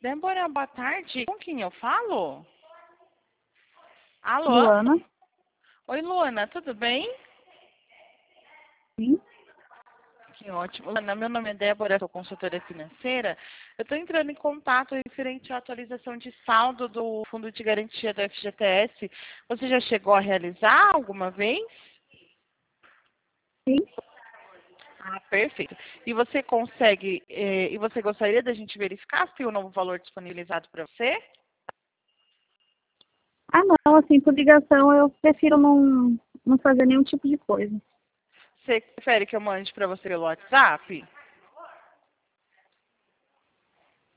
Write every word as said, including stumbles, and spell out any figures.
Débora, boa tarde. Com quem eu falo? Alô? Luana? Oi, Luana, tudo bem? Sim. Que ótimo. Luana, meu nome é Débora, sou consultora financeira. Eu estou entrando em contato referente à atualização de saldo do Fundo de Garantia do F G T S. Você já chegou a realizar alguma vez? Sim. Ah, perfeito. E você consegue, eh, e você gostaria da gente verificar se tem um novo valor disponibilizado para você? Ah, não, assim, por ligação eu prefiro não, não fazer nenhum tipo de coisa. Você prefere que eu mande para você pelo WhatsApp?